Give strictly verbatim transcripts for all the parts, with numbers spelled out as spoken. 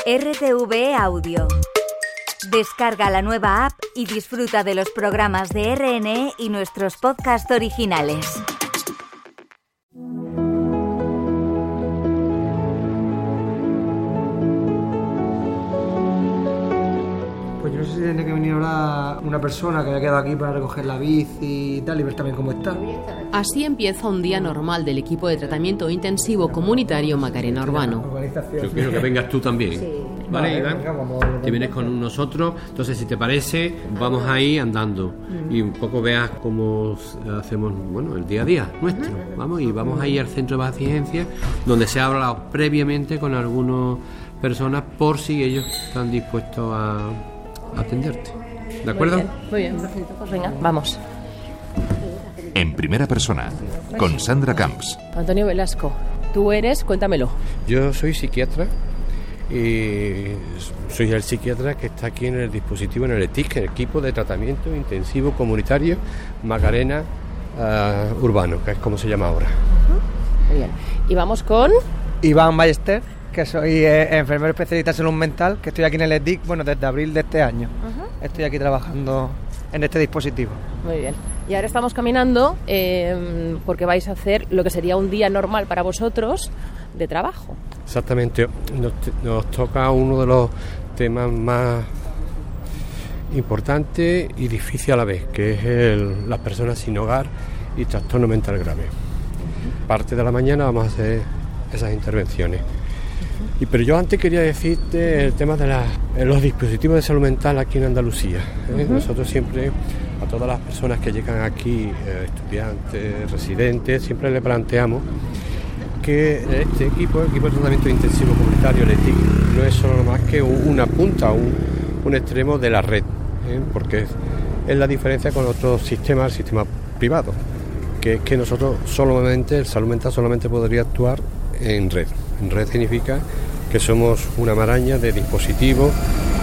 R T V E Audio. Descarga la nueva app y disfruta de los programas de R N E y nuestros podcasts originales. Pues yo no sé si tiene que venir ahora una persona que haya quedado aquí para recoger la bici y tal, y ver también cómo está. Así empieza un día normal del equipo de tratamiento intensivo comunitario Macarena Urbano. Yo quiero que vengas tú también. Sí. ¿Vale, vale, Iván? Venga, vamos, te vienes con nosotros. Entonces, si te parece, vamos ahí andando uh-huh. y un poco veas cómo hacemos, bueno, el día a día nuestro. Uh-huh. Vamos y vamos ahí al centro de asistencia, donde se ha hablado previamente con algunas personas por si ellos están dispuestos a atenderte. ¿De acuerdo? Muy bien, muy bien, perfecto. Pues venga, vamos. En primera persona, con Sandra Camps. Antonio Velasco, tú eres, cuéntamelo. Yo soy psiquiatra y soy el psiquiatra que está aquí en el dispositivo, en el E T I C, el equipo de tratamiento intensivo comunitario Macarena uh, Urbano, que es como se llama ahora. Uh-huh. Muy bien. Y vamos con Iván Ballester, que soy eh, enfermero especialista en salud mental, que estoy aquí en el E T I C, bueno, desde abril de este año. Uh-huh. Estoy aquí trabajando en este dispositivo. Muy bien. Y ahora estamos caminando eh, porque vais a hacer lo que sería un día normal para vosotros de trabajo. Exactamente. Nos, nos toca uno de los temas más importantes y difíciles a la vez, que es el, las personas sin hogar y trastorno mental grave. Uh-huh. Parte de la mañana vamos a hacer esas intervenciones. Y, pero yo antes quería decirte el tema de la, los dispositivos de salud mental aquí en Andalucía. ¿eh? Uh-huh. Nosotros siempre, a todas las personas que llegan aquí, eh, estudiantes, residentes, siempre le planteamos que este equipo, el equipo de tratamiento intensivo comunitario, el E T I C, no es solo más que una punta, un, un extremo de la red, ¿eh? porque es, es la diferencia con otros sistemas, el sistema privado, que es que nosotros solamente, el salud mental solamente podría actuar en red. En red significa que somos una maraña de dispositivos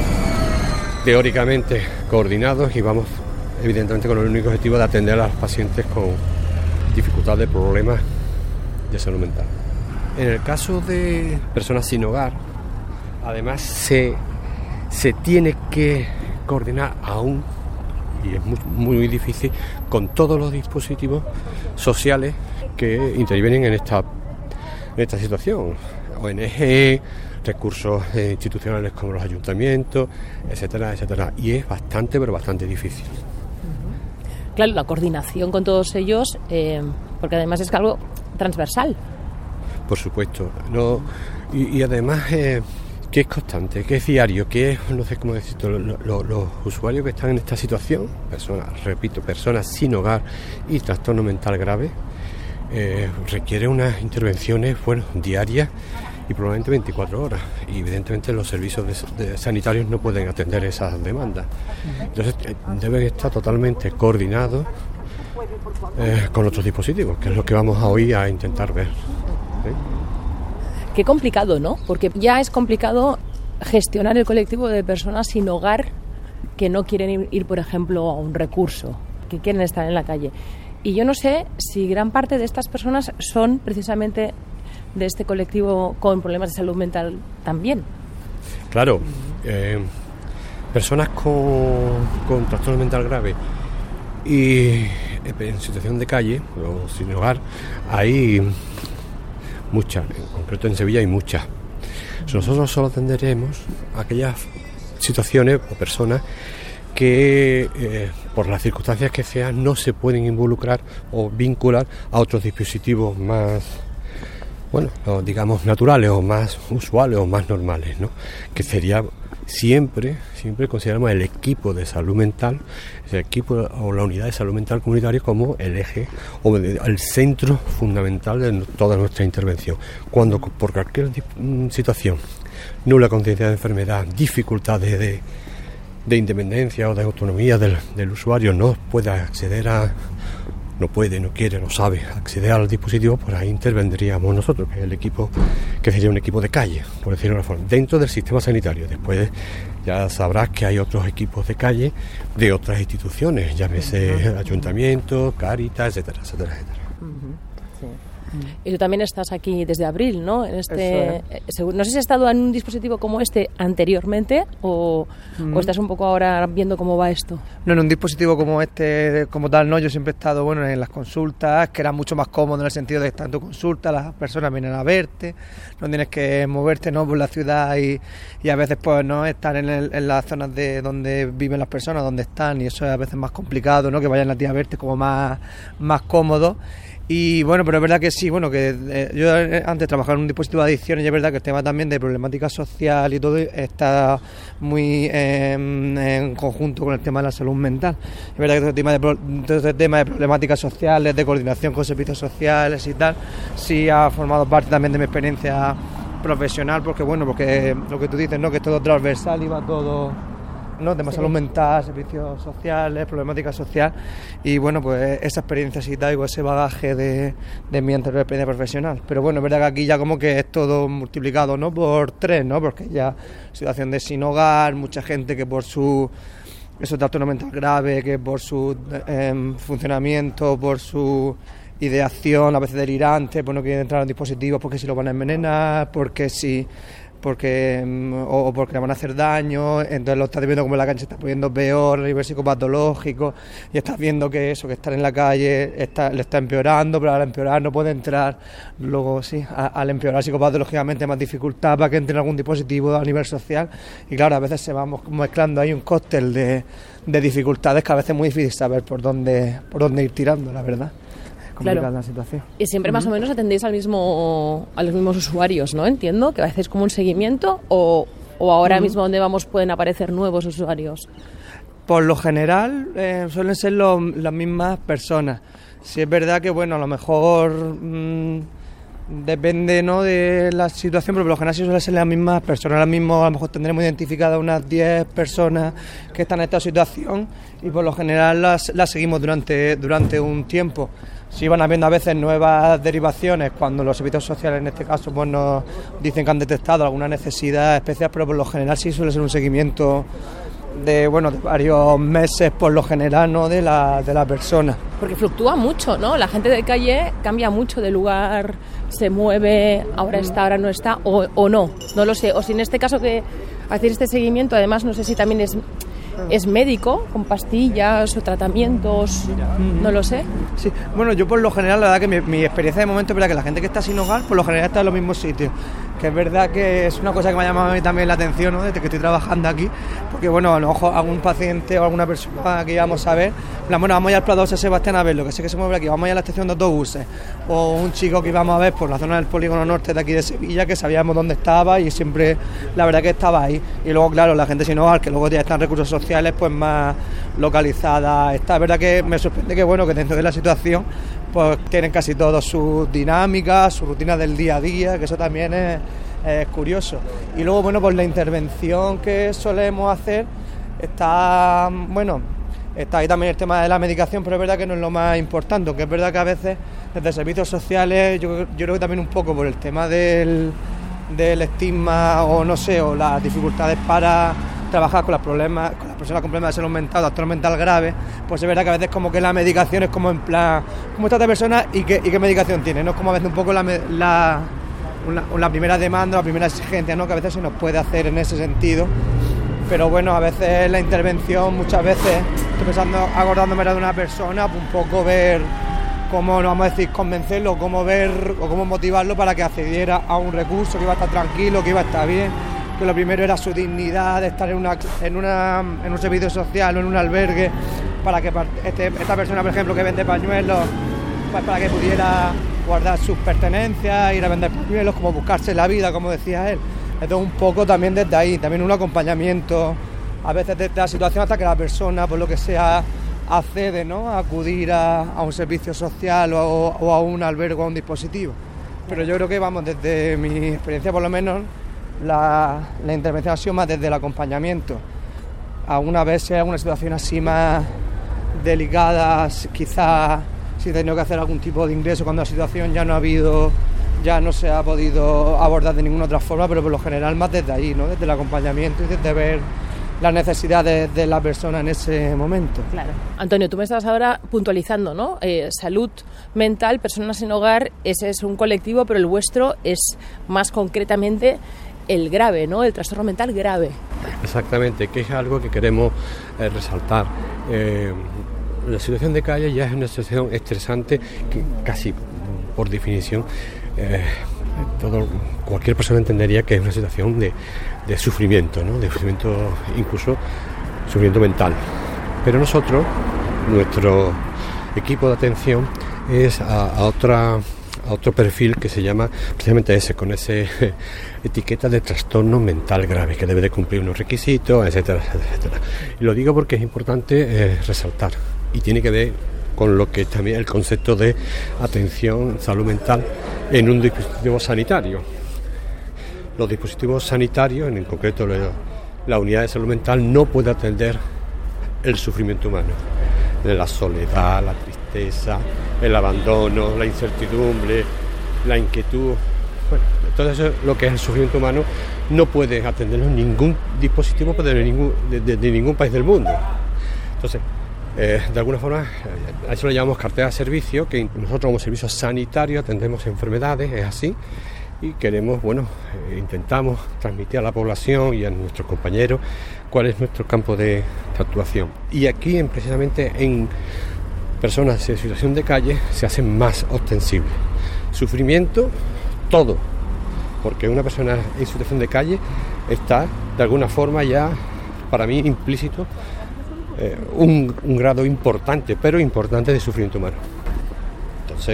teóricamente coordinados y vamos evidentemente con el único objetivo de atender a los pacientes con dificultades, problemas de salud mental. En el caso de personas sin hogar, además se, se tiene que coordinar aún, y es muy, muy difícil, con todos los dispositivos sociales que intervienen en esta, en esta situación. O N G, recursos eh, institucionales como los ayuntamientos, etcétera, etcétera. Y es bastante, pero bastante difícil. Claro, la coordinación con todos ellos, eh, porque además es algo transversal. Por supuesto. No, y, y además eh, que es constante, que es diario, que es, no sé cómo decirlo, lo, lo, los usuarios que están en esta situación, personas, repito, personas sin hogar y trastorno mental grave, eh, requiere unas intervenciones, bueno, diarias y probablemente veinticuatro horas. Y evidentemente los servicios de, de sanitarios no pueden atender esas demandas. Entonces eh, deben estar totalmente coordinados eh, con otros dispositivos, que es lo que vamos a hoy a intentar ver. ¿Eh? Qué complicado, ¿no? Porque ya es complicado gestionar el colectivo de personas sin hogar que no quieren ir, ir, por ejemplo, a un recurso, que quieren estar en la calle. Y yo no sé si gran parte de estas personas son precisamente de este colectivo con problemas de salud mental también. Claro, eh, personas con, con trastorno mental grave y en situación de calle o sin hogar, hay muchas, en concreto en Sevilla hay muchas. Nosotros solo atenderemos a aquellas situaciones o personas que eh, por las circunstancias que sean no se pueden involucrar o vincular a otros dispositivos más, bueno, digamos naturales o más usuales o más normales, ¿no? Que sería siempre, siempre consideramos el equipo de salud mental, el equipo o la unidad de salud mental comunitaria como el eje o el centro fundamental de toda nuestra intervención. Cuando por cualquier situación, nula conciencia de enfermedad, dificultades de, de independencia o de autonomía del, del usuario, no puede acceder a no puede, no quiere, no sabe acceder al dispositivo, pues ahí intervendríamos nosotros, que es el equipo, que sería un equipo de calle, por decirlo de una forma, dentro del sistema sanitario. Después ya sabrás que hay otros equipos de calle de otras instituciones, llámese ayuntamientos, Cáritas, etcétera, etcétera, etcétera. Uh-huh. Sí. Y tú también estás aquí desde abril, ¿no? En este, es. No sé si has estado en un dispositivo como este anteriormente o, mm. o estás un poco ahora viendo cómo va esto. No, en un dispositivo como este, como tal, no. Yo siempre he estado, bueno, en las consultas, que era mucho más cómodo en el sentido de estar en tu consulta, las personas vienen a verte, no tienes que moverte, ¿no?, por la ciudad y, y a veces, pues, no estar en, el, en las zonas de donde viven las personas, donde están, y eso es a veces más complicado, ¿no?, que vayan a ti a verte como más, más cómodo. Y bueno, pero es verdad que sí, bueno, que eh, yo antes trabajaba en un dispositivo de adicciones y es verdad que el tema también de problemática social y todo está muy eh, en conjunto con el tema de la salud mental. Es verdad que todo el tema de, todo este tema de problemáticas sociales, de coordinación con servicios sociales y tal, sí ha formado parte también de mi experiencia profesional, porque bueno, porque lo que tú dices, ¿no?, que es todo transversal y va todo, ¿no?, temas de salud mental, servicios sociales, problemática social, y bueno, pues esa experiencia sí traigo, ese bagaje de, de mi anterior experiencia profesional. Pero bueno, es verdad que aquí ya como que es todo multiplicado, ¿no?, por tres, ¿no?, porque ya situación de sin hogar, mucha gente que por su eso trastorno mental grave, que por su eh, funcionamiento, por su ideación, a veces delirante, pues no quieren entrar en dispositivos porque si lo van a envenenar, porque si porque o, o porque le van a hacer daño, entonces lo estás viendo como la cancha se está poniendo peor a nivel psicopatológico y estás viendo que eso, que estar en la calle está, le está empeorando, pero al empeorar no puede entrar, luego sí, a, al empeorar psicopatológicamente más dificultad para que entre en algún dispositivo a nivel social y claro, a veces se va mezclando ahí un cóctel de, de dificultades que a veces es muy difícil saber por dónde, por dónde ir tirando, la verdad. Claro. La situación. Y siempre más uh-huh. o menos atendéis al mismo a los mismos usuarios, ¿no? Entiendo que hacéis como un seguimiento o, o ahora uh-huh. mismo donde vamos pueden aparecer nuevos usuarios. Por lo general eh, suelen ser lo, las mismas personas. Sí es verdad que bueno, a lo mejor mmm, depende, ¿no?, de la situación, pero por lo general sí suelen ser las mismas personas. Ahora mismo a lo mejor tendremos identificadas unas diez personas que están en esta situación y por lo general las, las seguimos durante, durante un tiempo. Sí van habiendo a veces nuevas derivaciones cuando los servicios sociales en este caso pues nos dicen que han detectado alguna necesidad especial, pero por lo general sí suele ser un seguimiento de bueno de varios meses por lo general, ¿no?, de la de la persona. Porque fluctúa mucho, ¿no? La gente de calle cambia mucho de lugar, se mueve, ahora está, ahora no está, o, o no, no lo sé. O si en este caso que hacer este seguimiento, además no sé si también es es médico, con pastillas o tratamientos, no lo sé. Sí, bueno, yo por lo general, la verdad que mi, mi experiencia de momento es verdad que la gente que está sin hogar, por lo general está en los mismos sitios. Que es verdad que es una cosa que me ha llamado a mí también la atención, ¿no?, desde que estoy trabajando aquí, porque bueno, a lo mejor algún paciente o alguna persona que íbamos a ver, bueno, vamos ya al Prado San Sebastián a verlo, que sé que se mueve aquí, vamos ya a la estación de autobuses, o un chico que íbamos a ver por la zona del polígono norte de aquí de Sevilla, que sabíamos dónde estaba y siempre la verdad que estaba ahí. Y luego, claro, la gente sin hogar, que luego ya están recursos sociales, pues más localizada. Está, es verdad que me sorprende que bueno, que dentro de la situación pues tienen casi todas sus dinámicas, su rutina del día a día, que eso también es, es curioso. Y luego, bueno, pues la intervención que solemos hacer está, bueno, está ahí también el tema de la medicación, pero es verdad que no es lo más importante, que es verdad que a veces desde servicios sociales, yo, yo creo que también un poco por el tema del, del estigma o no sé, o las dificultades para trabajar con, las problemas, con las personas con problemas de salud mental, trastorno mental grave, pues es verdad que a veces como que la medicación es como en plan, ¿cómo está esta persona y qué, y qué medicación tiene? No es como a veces un poco la, la, una, la primera demanda, la primera exigencia, ¿no?, que a veces se nos puede hacer en ese sentido. Pero bueno, a veces la intervención, muchas veces, estoy pensando, acordándome de una persona, un poco ver cómo, no vamos a decir convencerlo, cómo ver o cómo motivarlo para que accediera a un recurso, que iba a estar tranquilo, que iba a estar bien, que lo primero era su dignidad de estar en una en una en un servicio social o en un albergue, para que este, esta persona, por ejemplo, que vende pañuelos, pues para que pudiera guardar sus pertenencias, ir a vender pañuelos, como buscarse la vida, como decía él. Entonces un poco también desde ahí, también un acompañamiento, a veces desde la situación hasta que la persona, por lo que sea, accede, ¿no?, a acudir a, a un servicio social o, o a un albergue o a un dispositivo. Pero yo creo que, vamos, desde mi experiencia por lo menos, la, la intervención ha sido más desde el acompañamiento. Algunas veces alguna situación así más delicada, quizás si he tenido que hacer algún tipo de ingreso cuando la situación ya no ha habido, ya no se ha podido abordar de ninguna otra forma, pero por lo general más desde ahí, ¿no?, desde el acompañamiento y desde ver las necesidades de la persona en ese momento. Claro. Antonio, tú me estás ahora puntualizando, ¿no? Eh, salud mental, personas sin hogar, ese es un colectivo, pero el vuestro es más concretamente el grave, ¿no? El trastorno mental grave. Exactamente, que es algo que queremos eh, resaltar. Eh, la situación de calle ya es una situación estresante que casi por definición eh, todo, cualquier persona entendería que es una situación de, de sufrimiento, ¿no? De sufrimiento, incluso sufrimiento mental. Pero nosotros, nuestro equipo de atención es a, a otra a otro perfil que se llama precisamente ese, con ese etiqueta de trastorno mental grave, que debe de cumplir unos requisitos, etcétera, etcétera. Y lo digo porque es importante eh, resaltar, y tiene que ver con lo que es también el concepto de atención salud mental en un dispositivo sanitario. Los dispositivos sanitarios, en concreto la, la unidad de salud mental, no puede atender el sufrimiento humano, la soledad, la tristeza, el abandono, la incertidumbre, la inquietud. Bueno, todo eso, lo que es el sufrimiento humano, no puede atenderlo ningún dispositivo de ningún, de, de, de ningún país del mundo. Entonces, Eh, de alguna forma, a eso le llamamos cartera de servicio, que nosotros como servicio sanitario atendemos enfermedades, es así, y queremos, bueno, eh, intentamos transmitir a la población y a nuestros compañeros cuál es nuestro campo de, de actuación. Y aquí, en, precisamente en personas en situación de calle, se hace más ostensible. Sufrimiento, todo, porque una persona en situación de calle está, de alguna forma, ya, para mí, implícito, Eh, un, un grado importante, pero importante de sufrimiento humano. Entonces,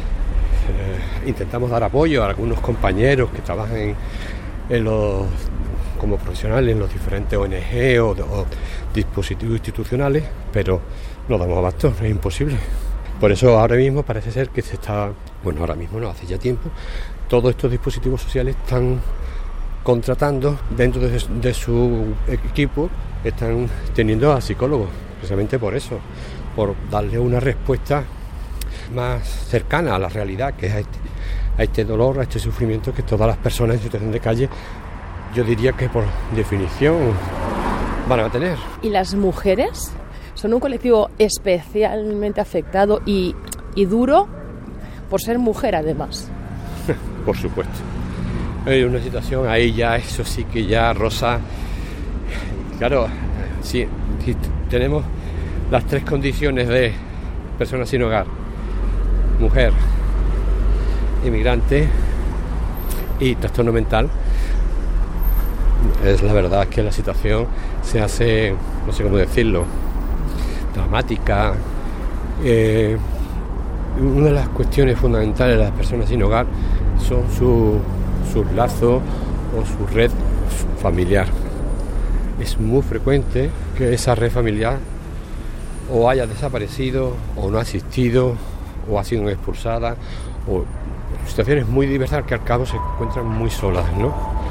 eh, intentamos dar apoyo a algunos compañeros que trabajan en, en los, como profesionales en los diferentes O N G o, o dispositivos institucionales, pero no damos abasto, es imposible. Por eso ahora mismo parece ser que se está, bueno, ahora mismo no, hace ya tiempo, todos estos dispositivos sociales están contratando dentro de, de su equipo, están teniendo a psicólogos, precisamente por eso, por darle una respuesta más cercana a la realidad, que es a este, a este dolor, a este sufrimiento que todas las personas en situación de calle, yo diría que por definición van a tener. ¿Y las mujeres son un colectivo especialmente afectado y, y duro por ser mujer además? Por supuesto. Hay una situación ahí ya, eso sí que ya rosa. Claro, si, si tenemos las tres condiciones de persona sin hogar, mujer, inmigrante y trastorno mental, es la verdad que la situación se hace, no sé cómo decirlo, dramática. Eh, una de las cuestiones fundamentales de las personas sin hogar son su, sus lazos o su red familiar. Es muy frecuente que esa red familiar o haya desaparecido, o no ha existido, o ha sido expulsada, o situaciones muy diversas que al cabo se encuentran muy solas, ¿no?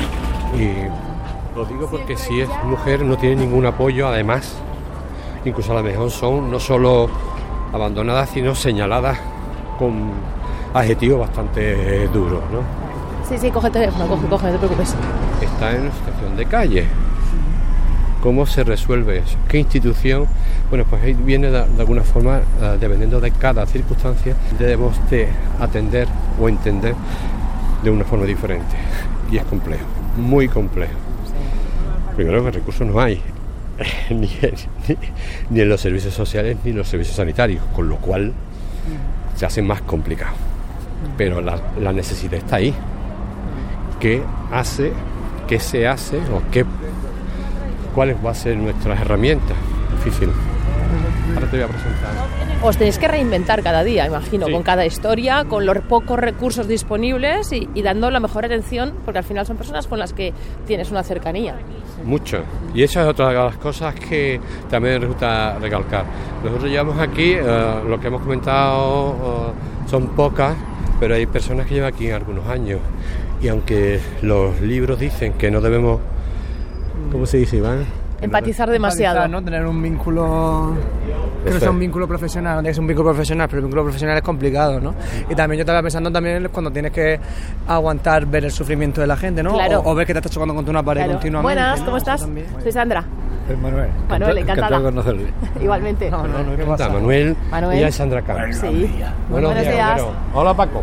Y lo digo porque si es mujer no tiene ningún apoyo, además, incluso a lo mejor son no solo abandonadas, sino señaladas con adjetivos bastante duros, ¿no? Sí, sí, coge el teléfono, coge, coge, no te preocupes. Está en una situación de calle. ¿Cómo se resuelve eso? ¿Qué institución? Bueno, pues ahí viene de, de alguna forma, uh, dependiendo de cada circunstancia, debemos de atender o entender de una forma diferente. Y es complejo, muy complejo. Primero que recursos no hay, ni, ni, ni en los servicios sociales ni en los servicios sanitarios, con lo cual se hace más complicado. Pero la, la necesidad está ahí. ¿Qué hace, qué se hace o qué... ¿Cuáles van a ser nuestras herramientas? Difícil. Ahora te voy a presentar. Os tenéis que reinventar cada día, imagino, sí. Con cada historia, con los pocos recursos disponibles y, y dando la mejor atención, porque al final son personas con las que tienes una cercanía. Mucho. Y esa es otra de las cosas que también resulta recalcar. Nosotros llevamos aquí, uh, lo que hemos comentado uh, son pocas, pero hay personas que llevan aquí algunos años. Y aunque los libros dicen que no debemos... ¿Cómo se dice, Iván? Empatizar demasiado. Empatizar, ¿no? Tener un vínculo... Que no sea un vínculo profesional, no tiene que ser un vínculo profesional, pero el vínculo profesional es complicado, ¿no? Y también yo estaba pensando también cuando tienes que aguantar ver el sufrimiento de la gente, ¿no? Claro. O, o ver que te estás chocando contra una pared, claro, continuamente. Buenas, ¿no? ¿cómo estás? Soy Sandra. Manuel. Manuel, encantada. Encantado de conocerle. Igualmente. No, no, no, ¿qué pasa? Manuel, Manuel. ella es Sandra Camps. Sí. Buenos, Buenos días. días. Romero. Hola, Paco.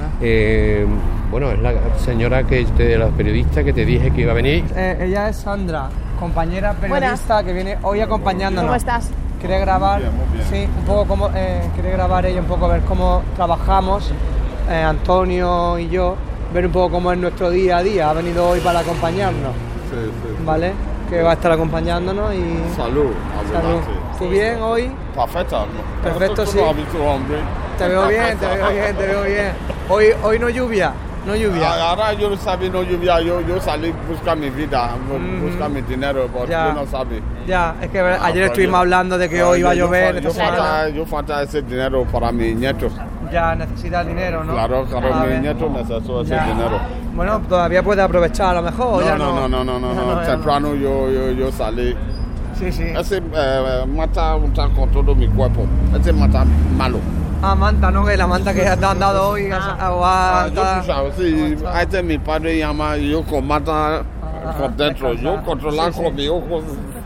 Eh, bueno, es la señora que te, la periodista que te dije que iba a venir. Eh, ella es Sandra, compañera periodista que viene hoy acompañándonos. ¿Cómo estás? Quiere grabar, Muy bien, muy bien. sí, un poco como, eh, quiere grabar ella un poco, ver cómo trabajamos, eh, Antonio y yo, ver un poco cómo es nuestro día a día. Ha venido hoy para acompañarnos, Sí, sí. ¿vale? Que va a estar acompañándonos y... Salud, Salud. adelante. ¿Tú bien hoy? Perfecto. Perfecto, Tú sí. no has visto, hombre. Te veo bien, te veo bien, te veo bien. Hoy, hoy no lluvia, no lluvia. Ah, Ahora yo no sabía, no lluvia, yo, yo salí a buscar mi vida, Mm. buscar mi dinero, porque Ya. yo no sabía. Ya, es que ayer Ah, estuvimos yo- hablando de que Ah, hoy iba a yo- llover. Yo, esta yo, semana. falta, yo falta ese dinero para mi nieto. Ya necesita el dinero, ¿no? Claro, claro, A mi ver. nieto necesita ese Ya. dinero. Bueno, todavía puede aprovechar a lo mejor. o No, ya no, no, no, no, no, Ya no. ya Temprano yo, yo, yo salí. Sí, sí. Ese eh, mata un tan con todo mi cuerpo. Ese mata malo. Ah, manta, ¿no? Que la manta que te han dado hoy. Ah. Agua, Ah, yo escuchaba, sí, Ah, este mi padre llama y yo con mata con dentro, yo controlar Sí, sí. con mi ojos.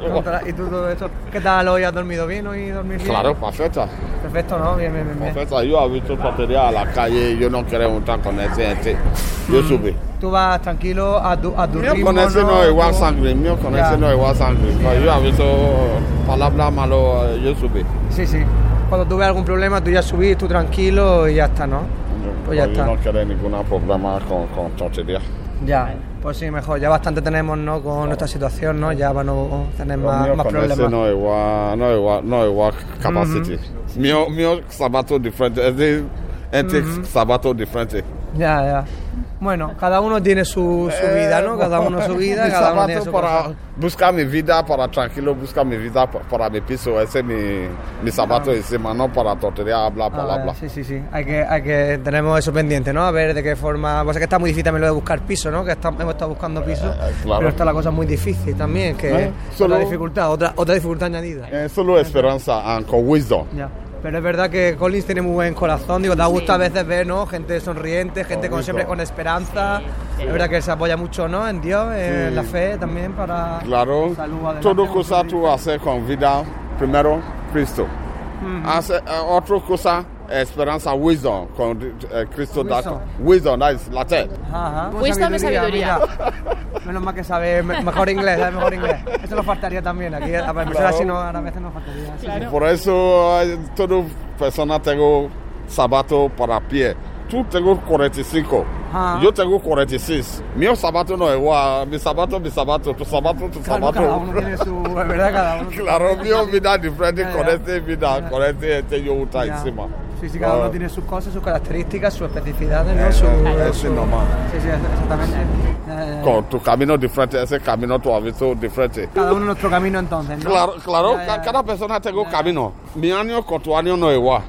¿Y tú todo esto? ¿Qué tal hoy? ¿Has dormido bien hoy? ¿Dormir bien? Claro, perfecta, Perfecto, ¿no? Bien, bien, bien. bien. perfecta. Yo he visto tontería a la calle, yo no quiero juntar con ese gente. Yo subí. Tú vas tranquilo a tu, a tu Mío ritmo, con ese no es igual Tú- sangre, mío con Ya. ese no es igual sangre. Pero yo he visto palabras malas, yo subí. Sí, sí. Cuando tú ves algún problema, tú ya subís, tú tranquilo y ya está, ¿no? Pues ya yo está. no quiero ningún problema con, con tontería. Ya, pues sí, mejor. Ya bastante tenemos, ¿no? Con nuestra situación, ¿no? Ya para no tener Lo más, mío más con problemas. ese no es igual, no es igual, no es igual capacity. Mío, mío sabato diferente, es de este sabato diferente. Ya, ya. Bueno, cada uno tiene su, su vida, ¿no? Cada uno su vida, Mi cada uno tiene sabato su para cosa. buscar mi vida, para tranquilo, buscar mi vida pa- para mi piso. Ese es mi, mi sabato encima, no para tontería, bla, bla, Ah, bla, bla. sí, sí, sí. Hay que, hay que, tenemos eso pendiente, ¿no? A ver de qué forma... Pues es que está muy difícil también lo de buscar piso, ¿no? Que está- hemos estado buscando piso, Eh, claro. pero está la cosa muy difícil también, que Eh, solo- otra dificultad, otra, otra dificultad añadida. Es solo esperanza and con wisdom. Ya. Pero es verdad que Collins tiene muy buen corazón, digo, da gusto a veces ver, ¿no? Gente sonriente, gente con, Correcto. siempre con esperanza. Es verdad que él se apoya mucho, ¿no? En Dios, en Sí. la fe también para... Claro, Salud, adelante, todo un cosa poquito. tú haces con vida, primero Cristo. Hace eh, otra cosa, esperanza, wisdom, con eh, Cristo. da- Wisdom. Wisdom, that is latín. Ajá. Wisdom y sabiduría. mira. Menos mal que sabe me- mejor inglés, ¿sabes? Mejor inglés. Eso nos faltaría también aquí. A ver, Claro. así no, a veces nos faltaría. Sí, sí. Por eso eh, toda persona tengo sabato para pie. Tú tengo cuarenta y cinco, Ajá. yo tengo cuarenta y seis. Mi sabato no es igual, mi sabato, mi sabato, tu sabato, tu Claro, sabato. cada uno tiene su... Es verdad, cada uno... Claro, mi vida diferente Ya, con ya. este vida, Ya. con este, este yo está Ya. encima. Sí, sí, cada uno Ah. tiene sus cosas, sus características, sus especificidades, ¿no? Eh, Su, eh, su- sí, normal. Sí, sí, exactamente. Ya, ya, ya. Con tu camino diferente, ese camino tú has visto diferente. Cada uno nuestro camino entonces, ¿no? Claro, claro, Ya, ya, ca- ya. cada persona tengo camino. Mi año con tu año no es igual.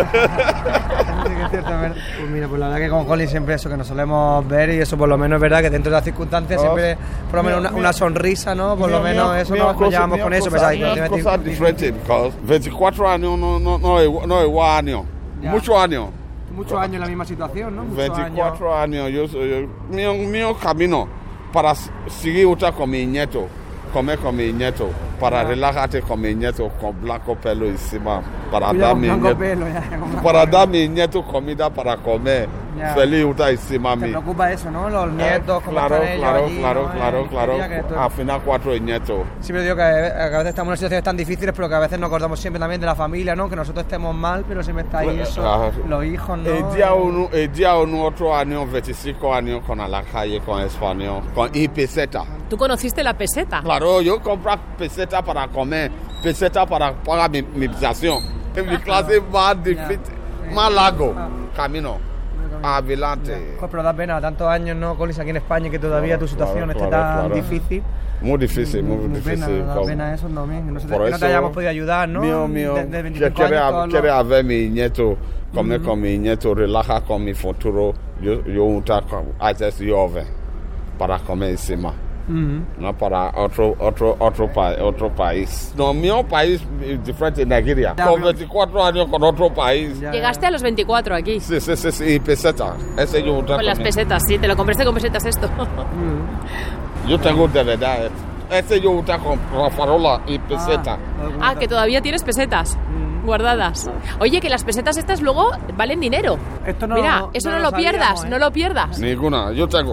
Sí, que es cierto, es verdad. Pues mira, pues la verdad que con Colin siempre eso que nos solemos ver y eso por lo menos es verdad que dentro de las circunstancias Oh. siempre por lo menos Mira, una, mira. una sonrisa, ¿no? Por lo Mío, menos mío, eso mío nos, nos cosa- llevamos mío con eso, cosa- ¿verdad? mío Y- cosa y- diferente, porque veinticuatro años no, no, no, es igual- no es igual año. Ya. Muchos años. Muchos años en la misma situación, ¿no? Muchos veinticuatro años, yo soy, mío, mío camino para s- seguir otra con mi nieto, comer con mi nieto, para relajarte con mi nieto, con blanco pelo encima, para Cuidado dar con mi blanco nieto, pelo, ya, con blanco para pelo. dar mi nieto comida para comer, Ya. feliz otra encima Te mí. preocupa eso, ¿no? Los nietos, cómo claro, están ellos claro, allí, claro, ¿no? claro, Eh, claro, ya que esto- al final cuatro nietos. Siempre digo que a veces a veces estamos en situaciones tan difíciles, pero que a veces nos acordamos siempre también de la familia, ¿no? Que nosotros estemos mal, pero siempre está ahí eso, Ah. los hijos, ¿no? El día uno, el día uno, otro año, veinticinco años con a la calle, con español, con y peseta. ¿Tú conociste la peseta? Claro, yo compro peseta para comer, peseta para pagar mi, mi habitación. En mi clase más difícil, más largo, camino, adelante. Pues, pero da pena, tantos años, ¿no, Collins, aquí en España, que todavía Claro, tu situación claro, esté claro, tan claro. difícil. Muy difícil, muy, Muy difícil. pena, da como- pena eso también, que no, se te, Por que no te eso, hayamos podido ayudar, ¿no? Mío, mío, De, de que veinticinco quiere, años, a- todos quiere los- a ver mi nieto, comer con mi nieto, relaja con mi futuro. Yo, yo unta con, a veces llueve para comer encima. Ujú. No para otro, otro, otro, pa- otro país. No, mi país es diferente, Nigeria. Ya, Con pero- veinticuatro años con otro país. Ya, Llegaste a los veinticuatro aquí. Sí, sí, sí, sí, y peseta. Ese yo unta Con las con mi- pesetas, sí, te lo compraste con pesetas esto. Yo tengo de verdad, ese yo usaba con la farola y peseta. Ah, que todavía tienes pesetas guardadas. Oye, que las pesetas estas luego valen dinero. Esto no, Mira, no, eso no no, lo lo pierdas, sabíamos, ¿eh? no lo pierdas. Ninguna, yo tengo.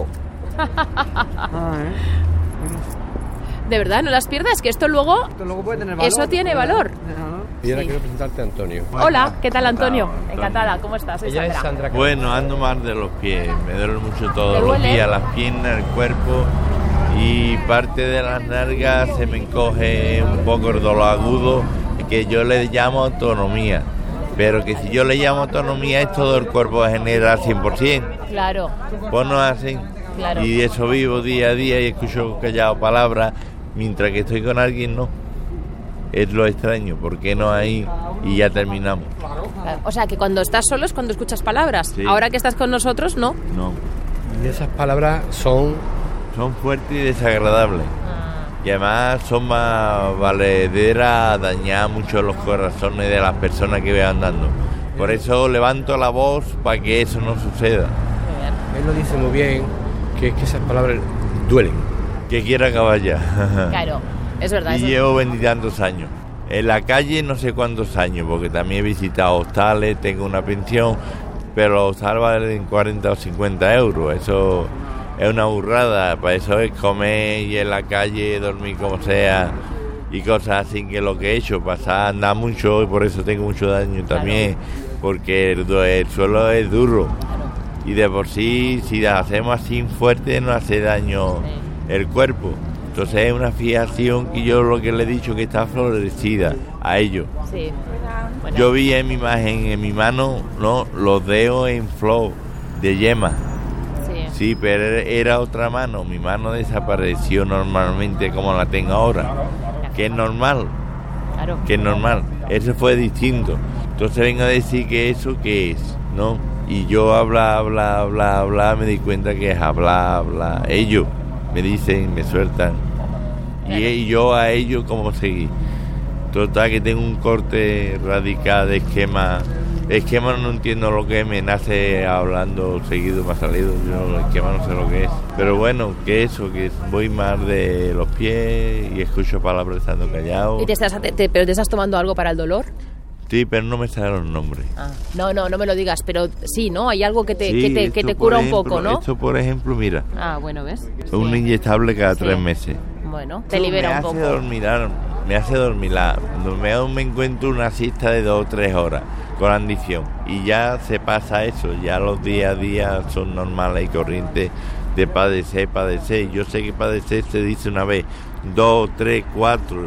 Ah, ¿eh? De verdad, no las pierdas, que esto luego, Esto luego puede tener valor. eso tiene valor. Y ahora Sí. quiero presentarte a Antonio. Hola, ¿qué tal, Antonio? Antonio. Encantada, ¿cómo estás? Soy Ella es Sandra. Sandra. Bueno, ando mal de los pies, me duele mucho todos ¿Te los duele? días, las piernas, el cuerpo y parte de las nalgas se me encoge un poco el dolor agudo que yo le llamo autonomía. Pero que si yo le llamo autonomía es todo el cuerpo genera al cien por ciento. Claro, Pues no es así. Claro. Y de eso vivo día a día y escucho callado palabras, mientras que estoy con alguien no. Es lo extraño, ¿por qué no ahí? Y ya terminamos. claro. O sea, que cuando estás solo es cuando escuchas palabras. Sí. Ahora que estás con nosotros, no. No. Y esas palabras son... Son fuertes y desagradables. Y además son más valederas a dañar mucho los corazones de las personas que vean andando. Por eso levanto la voz para que eso no suceda. Él lo dice muy bien, que es que esas palabras duelen. Que quiera acabar ya. Claro, es verdad. Y eso- llevo veintitantos años. En la calle no sé cuántos años, porque también he visitado hostales, tengo una pensión, pero los hostales valen cuarenta o cincuenta euros. Eso es una burrada. Para eso es comer y en la calle, dormir como sea y cosas así, que lo que he hecho, pasar, andar mucho y por eso tengo mucho daño también, porque el, el suelo es duro. Y de por sí, si la hacemos así fuerte, no hace daño el cuerpo. Entonces es una fijación que yo lo que le he dicho que está florecida a ellos. Sí. Bueno, Yo vi en mi imagen, en mi mano, no, los dedos en flor de yema. sí. Sí, pero era otra mano. Mi mano desapareció normalmente como la tengo ahora. Que es normal, Claro. que es normal. Eso fue distinto. Entonces vengo a decir que eso qué es, ¿no? Y yo habla, habla, habla, habla, me di cuenta que es hablar, hablar. Ellos me dicen, me sueltan. Y, y yo a ellos como seguí. Total que tengo un corte radical de esquema. Esquema no entiendo lo que es, me nace hablando seguido, me ha salido. Yo el esquema no sé lo que es. Pero bueno, que eso, que voy mal de los pies y escucho palabras estando callado. ¿Y te estás, te, te- pero te estás tomando algo para el dolor? Sí, pero no me salen los nombres. Ah, no, no, no me lo digas, pero sí, ¿no? Hay algo que te, Sí, que te, que esto, te por cura un ejemplo, poco, ¿no? Esto, por ejemplo, mira, Ah, bueno, ¿ves? un Sí. inyectable cada Sí. tres meses. Bueno, te Esto libera me un hace poco. dormir, me hace dormir. Cuando me, me encuentro una siesta de dos o tres horas con adicción y ya se pasa eso, ya los días a día son normales y corrientes de padecer, padecer. Yo sé que padecer se dice una vez, dos, tres, cuatro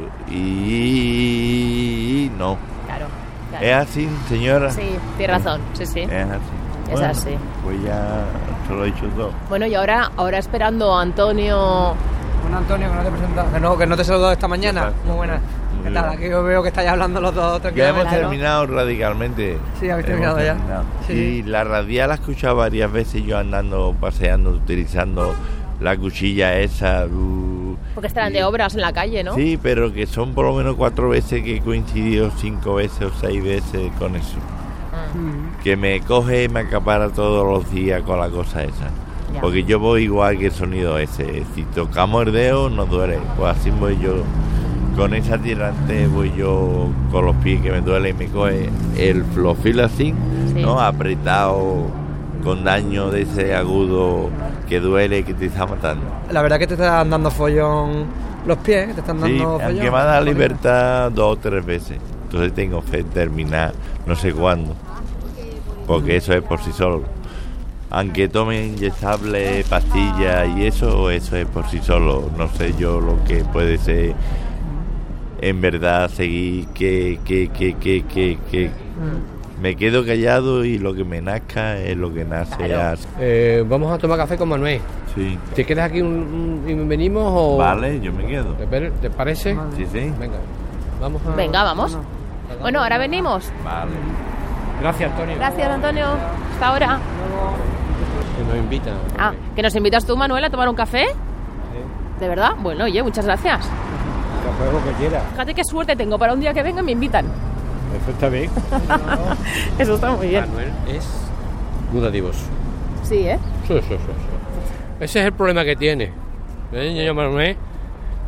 y no. Claro, claro. ¿Es así, señora? Sí, tienes razón, sí, sí. Es así. Es así. Pues ya se lo he dicho todo. Bueno, y ahora, ahora esperando a Antonio. Bueno, Antonio, que no te presenta, que no, que no te he saludado esta mañana. ¿Qué pasa? Muy buenas. Muy ¿Qué tal? bien. Aquí yo veo que estáis hablando los dos Ya tranquilamente. hemos ¿no? terminado radicalmente. Sí, habéis Hemos terminado ya. terminado. Sí, Y sí. la radial la he escuchado varias veces yo andando, paseando, utilizando la cuchilla esa. uh, Porque estarán y- de obras en la calle, ¿no? Sí, pero que son por lo menos cuatro veces que he coincidido, cinco veces o seis veces con eso. Ah, Que me coge y me acapara todos los días con la cosa esa. Ya. Porque yo voy igual que el sonido ese. Si tocamos el dedo, nos duele. Pues así voy yo. Con esa tirante voy yo con los pies que me duele y me coge el los filos así, Sí. ¿no? Apretado, con daño de ese agudo que duele, que te está matando. La verdad que te están dando follón los pies, que te están Sí, dando follón. aunque me ha dado libertad dos o tres veces. Entonces tengo fe en terminar, no sé cuándo. Porque eso es por sí solo. Aunque tome inyectable, pastillas y eso, eso es por sí solo. No sé yo lo que puede ser en verdad seguir que, que, que, que, que, que me quedo callado y lo que me nazca es lo que nace. Claro. así. Eh, vamos a tomar café con Manuel. Sí. ¿Te quedas aquí un, un- y venimos o...? Vale, yo me quedo. ¿Te, per- te parece? Sí, sí. Venga, vamos a... Venga, vamos. Bueno, ahora venimos. Vale. Gracias, Antonio. Gracias, Antonio. Hasta ahora. Que nos invitan. Ah, ¿que nos invitas tú, Manuel, a tomar un café? ¿De verdad? Bueno, oye, muchas gracias. Café lo que quieras. Fíjate qué suerte tengo. Para un día que venga me invitan. Eso está bien. Eso está muy bien. Manuel es muy dadivoso. Sí, ¿eh? Sí, sí, sí, sí. Ese es el problema que tiene. ¿Eh, señor Manuel?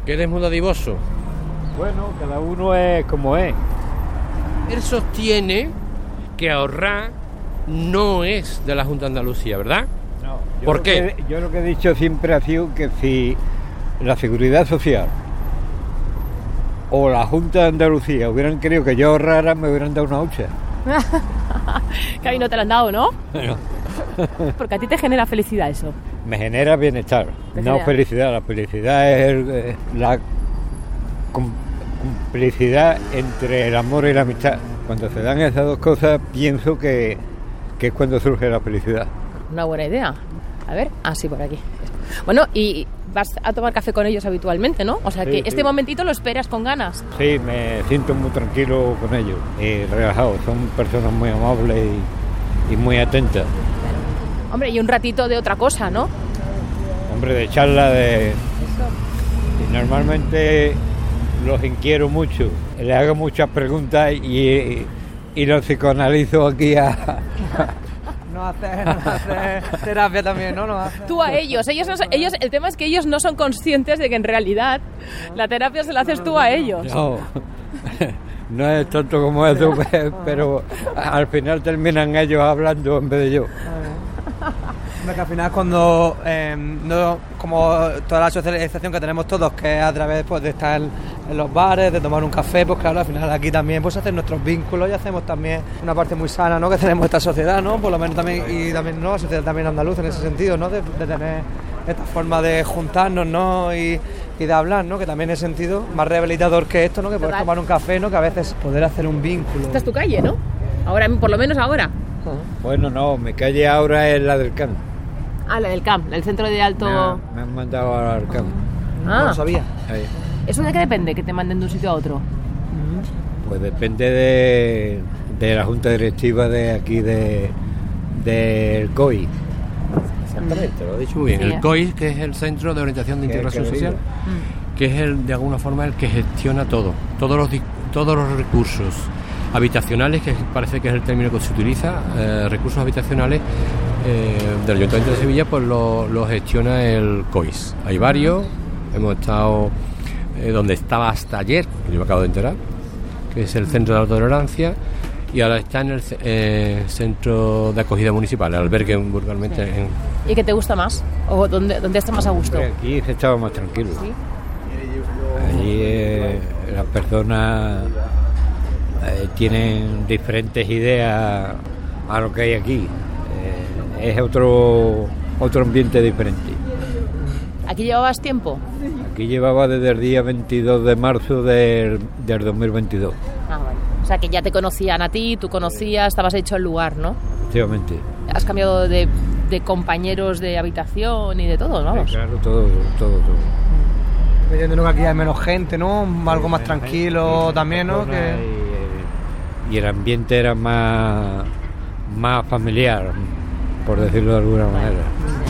¿Que eres muy dadivoso? Bueno, cada uno es como es. Él sostiene que ahorrar no es de la Junta de Andalucía, ¿verdad? No. Yo ¿Por lo qué? Que, yo lo que he dicho siempre ha sido que si la Seguridad Social o la Junta de Andalucía hubieran querido que yo ahorrara, me hubieran dado una hucha. Que ahí no te lo han dado, ¿no? No. Porque a ti te genera felicidad eso. Me genera bienestar, Te no genera. felicidad. La felicidad es el- eh, la com- complicidad entre el amor y la amistad. Cuando se dan esas dos cosas, pienso que, que es cuando surge la felicidad. Una buena idea. A ver, ah, sí, por aquí. Bueno, y vas a tomar café con ellos habitualmente, ¿no? O sea, Sí, que sí. este momentito lo esperas con ganas. Sí, me siento muy tranquilo con ellos y relajado. Son personas muy amables y, y muy atentas. Hombre, y un ratito de otra cosa, ¿no? Hombre, de charla, de... Y normalmente los inquiero mucho. Les hago muchas preguntas y, y los psicoanalizo aquí a... No haces, no haces terapia también, ¿no? No haces. Tú a ellos. Ellos, no son- ellos. El tema es que ellos no son conscientes de que en realidad la terapia se la haces tú a ellos. No, no es tanto como eso, pero al final terminan ellos hablando en vez de yo. Hombre, que al final cuando, eh, no, como toda la socialización que tenemos todos, que es a través pues, de estar en, en los bares, de tomar un café, pues claro, al final aquí también pues hacer nuestros vínculos y hacemos también una parte muy sana, ¿no? Que tenemos esta sociedad, ¿no? Por lo menos también, y también, ¿no? La sociedad también andaluza en ese sentido, ¿no? De, de tener esta forma de juntarnos, ¿no? Y, y de hablar, ¿no? Que también es sentido más rehabilitador que esto, ¿no? Que poder Total. tomar un café, ¿no? Que a veces poder hacer un vínculo. Esta es tu calle, ¿no? Ahora, por lo menos ahora. Bueno, no, mi calle ahora es la del Can. Ah, la del C A M, el centro de alto... Me, ha- me han mandado al Can. No Ah, lo sabía. Ahí. ¿eso de qué depende? Que te manden de un sitio a otro. Pues depende de, de la junta directiva de aquí de del C O I. Exactamente, lo he dicho muy bien. Sí, El ¿eh? C O I, que es el Centro de Orientación de Que- Integración que lo Social, Mm. que es el de alguna forma el que gestiona todo, todos los di- todos los recursos habitacionales, que parece que es el término que se utiliza, eh, recursos habitacionales eh, del Ayuntamiento de Sevilla, pues lo, lo gestiona el C O I S. Hay varios, hemos estado eh, donde estaba hasta ayer, que yo me acabo de enterar, que es el Centro de Alta Tolerancia, y ahora está en el ce- eh, Centro de Acogida Municipal, el albergue vulgarmente. en- ¿Y qué te gusta más? ¿O dónde, dónde estás más a gusto? Hombre, aquí se estaba más tranquilo. ¿Sí? Allí eh, las personas eh, tienen diferentes ideas a lo que hay aquí. Eh, es otro otro ambiente diferente. ¿Aquí llevabas tiempo? Aquí llevaba desde el día veintidós de marzo del, del dos mil veintidós, Ah, vale. O sea, que ya te conocían a ti, tú conocías, estabas hecho el lugar, ¿no? efectivamente. Has cambiado de, de compañeros de habitación y de todo, vamos. Sí, claro, todo, todo, todo. Entiendo que aquí hay menos gente, ¿no? Algo más tranquilo también, ¿no? Que... Y, y el ambiente era más, más familiar, por decirlo de alguna manera.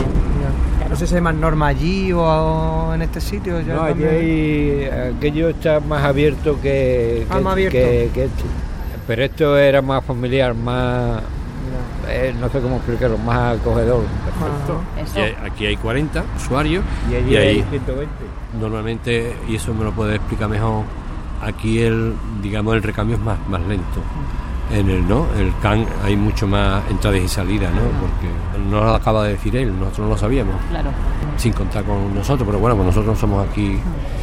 No sé si hay más norma allí o, o en este sitio. Yo No, allí también- hay, aquello está más abierto que, Ah, que, más abierto. que- que esto. Pero esto era más familiar, más, eh, no sé cómo explicarlo, más acogedor. Eso. y hay- aquí hay cuarenta usuarios Y allí y ahí hay ciento veinte. normalmente, y eso me lo puede explicar mejor, aquí el digamos el recambio es más, más lento. En el no, el C A N hay mucho más entradas y salidas, ¿no? Porque no lo acaba de decir él, nosotros no lo sabíamos, Claro. sin contar con nosotros, pero bueno, pues nosotros somos aquí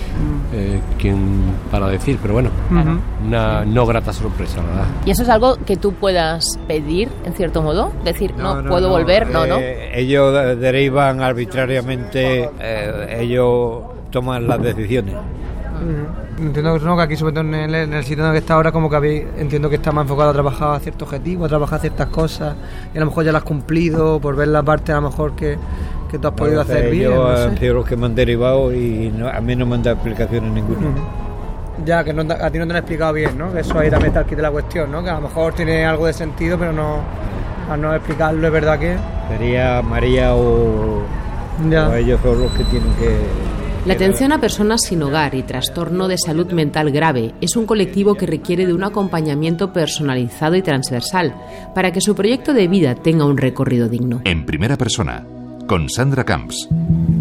eh, quien para decir, pero bueno, Ujú. una no grata sorpresa, ¿verdad? ¿Y eso es algo que tú puedas pedir, en cierto modo? Decir, no, puedo volver, no, no. Eh, ellos de- derivan arbitrariamente, eh, ellos toman las decisiones. Ujú. Entiendo que, no, que aquí, sobre todo en el, en el sitio en el que está ahora, como que habéis, entiendo que está más enfocado a trabajar a ciertos objetivos, a trabajar ciertas cosas, y a lo mejor ya las has cumplido, por ver la parte a lo mejor que, que tú has podido Entonces, hacer bien. ellos No han sé. sido los que me han derivado y no- a mí no me han dado explicaciones ninguna. Ujú. Ya, que no, te- a ti no te lo he explicado bien, ¿no? Que eso ahí también está el kit de la cuestión, ¿no? Que a lo mejor tiene algo de sentido, pero no, al no explicarlo es verdad que... Sería María o, Ya. o ellos son los que tienen que... La atención a personas sin hogar y trastorno de salud mental grave es un colectivo que requiere de un acompañamiento personalizado y transversal para que su proyecto de vida tenga un recorrido digno. En primera persona, con Sandra Camps.